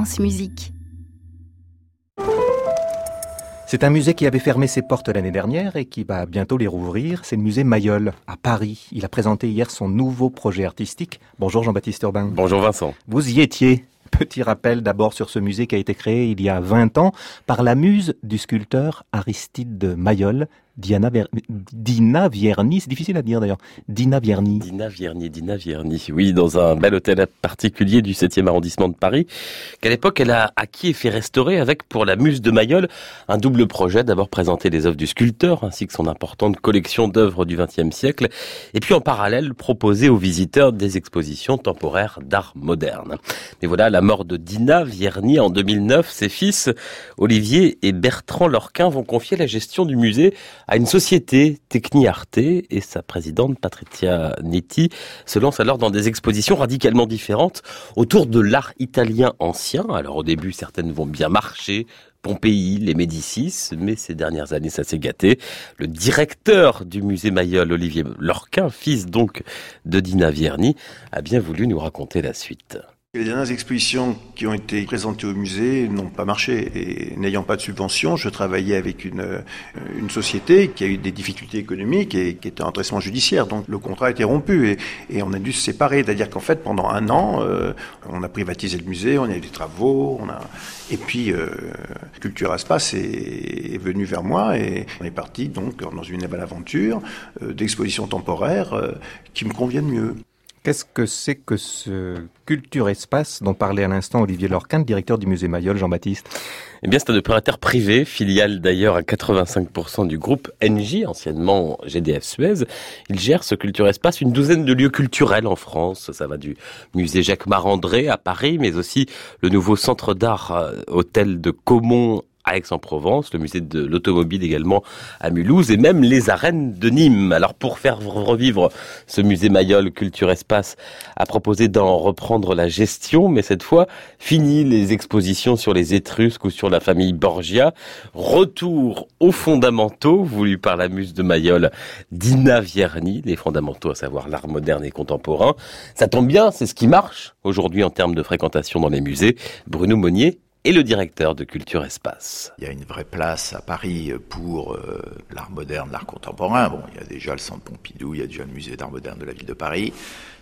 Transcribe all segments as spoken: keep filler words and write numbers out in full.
France Musique. C'est un musée qui avait fermé ses portes l'année dernière et qui va bientôt les rouvrir. C'est le musée Mayol, à Paris. Il a présenté hier son nouveau projet artistique. Bonjour Jean-Baptiste Urbain. Bonjour Vincent. Vous y étiez. Petit rappel d'abord sur ce musée qui a été créé il y a vingt ans par la muse du sculpteur Aristide Mayol, Diana, Ver... Dina Vierny, c'est difficile à dire d'ailleurs, Dina Vierny. Dina Vierny, Dina Vierny, oui, dans un bel hôtel particulier du septième arrondissement de Paris, qu'à l'époque elle a acquis et fait restaurer avec, pour la muse de Mayol, un double projet, d'abord présenter les œuvres du sculpteur, ainsi que son importante collection d'œuvres du vingtième siècle, et puis en parallèle proposer aux visiteurs des expositions temporaires d'art moderne. Mais voilà, la mort de Dina Vierny en deux mille neuf, ses fils, Olivier et Bertrand Lorquin, vont confier la gestion du musée à une société, Techni-Arte, et sa présidente, Patrizia Netti, se lance alors dans des expositions radicalement différentes autour de l'art italien ancien. Alors au début, certaines vont bien marcher, Pompéi, les Médicis, mais ces dernières années, ça s'est gâté. Le directeur du musée Mayol, Olivier Lorquin, fils donc de Dina Vierny, a bien voulu nous raconter la suite. Les dernières expositions qui ont été présentées au musée n'ont pas marché et n'ayant pas de subvention, je travaillais avec une une société qui a eu des difficultés économiques et qui était en redressement judiciaire. Donc le contrat a été rompu et, et on a dû se séparer. C'est-à-dire qu'en fait pendant un an, euh, on a privatisé le musée, on a eu des travaux, on a et puis euh, Culture Espace est, est venu vers moi et on est parti donc dans une nouvelle aventure euh, d'exposition temporaire euh, qui me conviennent mieux. Qu'est-ce que c'est que ce Culture Espace dont parlait à l'instant Olivier Lorquin, le directeur du musée Mayol, Jean-Baptiste? Eh bien, c'est un opérateur privé, filiale d'ailleurs à quatre-vingt-cinq pour cent du groupe Engie, anciennement G D F Suez. Il gère ce Culture Espace, une douzaine de lieux culturels en France. Ça va du musée Jacques Marandré à Paris, mais aussi le nouveau centre d'art euh, hôtel de Caumont à Aix-en-Provence, le musée de l'automobile également à Mulhouse et même les arènes de Nîmes. Alors pour faire revivre ce musée Mayol, Culture Espace a proposé d'en reprendre la gestion, mais cette fois, fini les expositions sur les Étrusques ou sur la famille Borgia. Retour aux fondamentaux, voulus par la muse de Mayol, Dina Vierny, les fondamentaux, à savoir l'art moderne et contemporain. Ça tombe bien, c'est ce qui marche aujourd'hui en termes de fréquentation dans les musées. Bruno Monnier et le directeur de Culture Espace. Il y a une vraie place à Paris pour euh, l'art moderne, l'art contemporain. Bon, il y a déjà le Centre Pompidou, il y a déjà le musée d'art moderne de la ville de Paris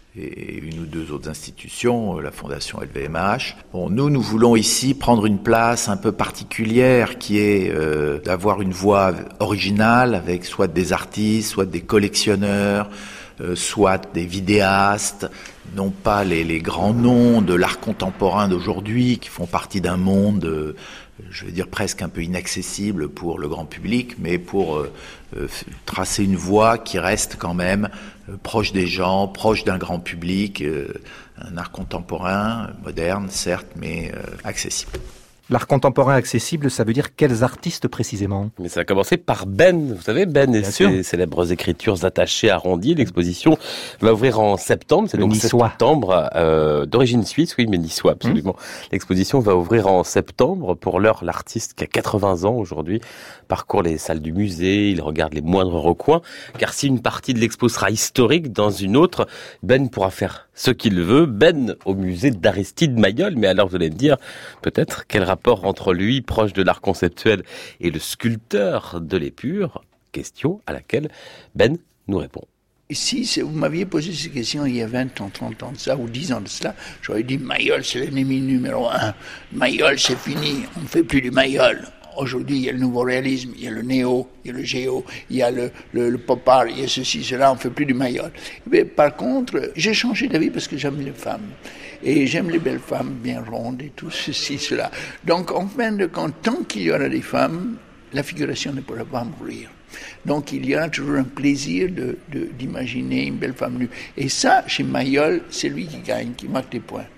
et une ou deux autres institutions, la Fondation L V M H. Bon, nous, nous voulons ici prendre une place un peu particulière qui est euh, d'avoir une voix originale avec soit des artistes, soit des collectionneurs, euh, soit des vidéastes, non pas les, les grands noms de l'art contemporain d'aujourd'hui qui font partie d'un monde, euh, je vais dire presque un peu inaccessible pour le grand public, mais pour euh, euh, tracer une voie qui reste quand même euh, proche des gens, proche d'un grand public, euh, un art contemporain, moderne certes, mais euh, accessible. L'art contemporain accessible, ça veut dire quels artistes précisément? Mais ça a commencé par Ben, vous savez, Ben et Bien ses sûr. célèbres écritures attachées arrondies. L'exposition va ouvrir en septembre, c'est Le donc niçois. septembre, euh, d'origine suisse, oui, mais niçois, absolument. Mmh. L'exposition va ouvrir en septembre. Pour l'heure, l'artiste qui a quatre-vingts ans aujourd'hui parcourt les salles du musée, il regarde les moindres recoins, car si une partie de l'expo sera historique, dans une autre, Ben pourra faire ce qu'il veut. Ben au musée d'Aristide Mayol, mais alors vous allez me dire, peut-être, quel rapport entre lui, proche de l'art conceptuel, et le sculpteur de l'épure? Question à laquelle Ben nous répond. Si vous m'aviez posé ces questions il y a vingt ans, trente ans de ça, ou dix ans de cela, j'aurais dit Mayol, c'est l'ennemi numéro un. Mayol, c'est fini, on ne fait plus du Mayol. Aujourd'hui, il y a le nouveau réalisme, il y a le néo, il y a le géo, il y a le, le, le pop art, il y a ceci, cela, on ne fait plus du Mayol. Mais par contre, j'ai changé d'avis parce que j'aime les femmes. Et j'aime les belles femmes bien rondes et tout ceci, cela. Donc, en fin de compte, tant qu'il y aura des femmes, la figuration ne pourra pas mourir. Donc, il y a toujours un plaisir de, de, d'imaginer une belle femme nue. Et ça, chez Mayol, c'est lui qui gagne, qui marque des points.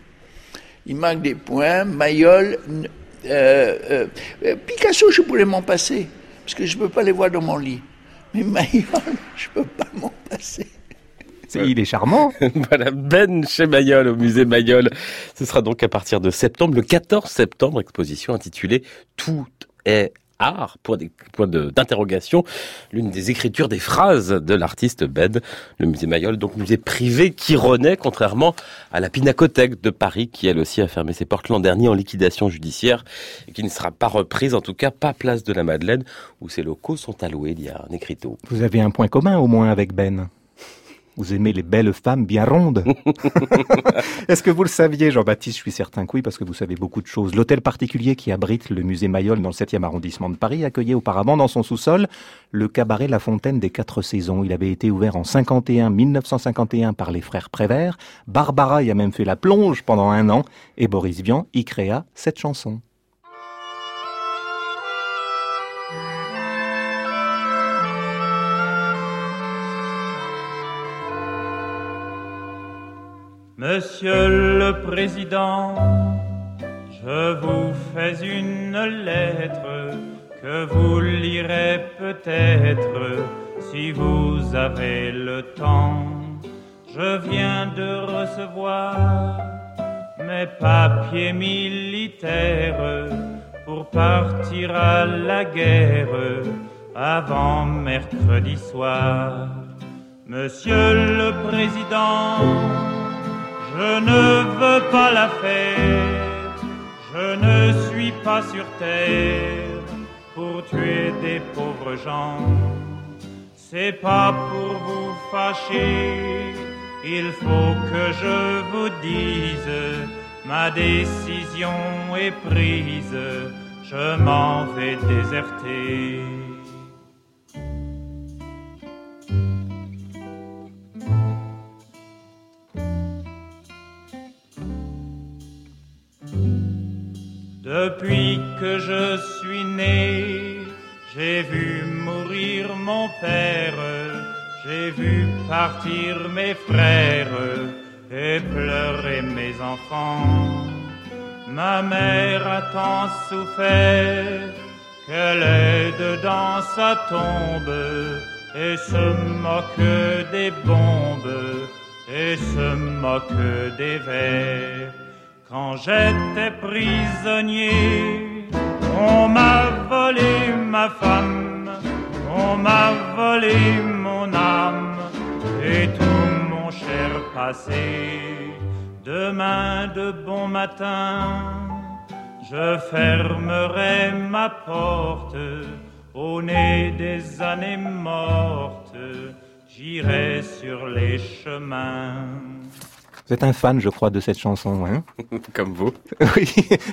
Il marque des points. Mayol... Euh, euh, Picasso, je pourrais m'en passer, parce que je ne peux pas les voir dans mon lit. Mais Mayol, je ne peux pas m'en passer. C'est, il est charmant. Voilà, Ben chez Mayol, au musée Mayol. Ce sera donc à partir de septembre, le quatorze septembre, exposition intitulée « Tout est art, point de- point de- d'interrogation, l'une des écritures des phrases de l'artiste Bède. Le musée Mayol, donc musée privé qui renaît, contrairement à la Pinacothèque de Paris, qui elle aussi a fermé ses portes l'an dernier en liquidation judiciaire et qui ne sera pas reprise, en tout cas pas place de la Madeleine, où ses locaux sont alloués, il y a un écriteau. Vous avez un point commun au moins avec Ben. Vous aimez les belles femmes bien rondes. Est-ce que vous le saviez, Jean-Baptiste? Je suis certain que oui, parce que vous savez beaucoup de choses. L'hôtel particulier qui abrite le musée Mayol dans le septième arrondissement de Paris accueillait auparavant dans son sous-sol le cabaret La Fontaine des Quatre Saisons. Il avait été ouvert en cinquante et un, mille neuf cent cinquante et un par les frères Prévert. Barbara y a même fait la plonge pendant un an et Boris Vian y créa cette chanson. Monsieur le Président, je vous fais une lettre que vous lirez peut-être si vous avez le temps. Je viens de recevoir mes papiers militaires pour partir à la guerre avant mercredi soir. Monsieur le Président, je ne veux pas la faire, je ne suis pas sur terre pour tuer des pauvres gens. C'est pas pour vous fâcher, il faut que je vous dise, ma décision est prise, je m'en vais déserter. Depuis que je suis né, j'ai vu mourir mon père, j'ai vu partir mes frères et pleurer mes enfants. Ma mère a tant souffert qu'elle est dans sa tombe et se moque des bombes et se moque des vers. Quand j'étais prisonnier, on m'a volé ma femme, on m'a volé mon âme et tout mon cher passé. Demain de bon matin, je fermerai ma porte au nez des années mortes, j'irai sur les chemins. Vous êtes un fan, je crois, de cette chanson, hein? Comme vous. Oui.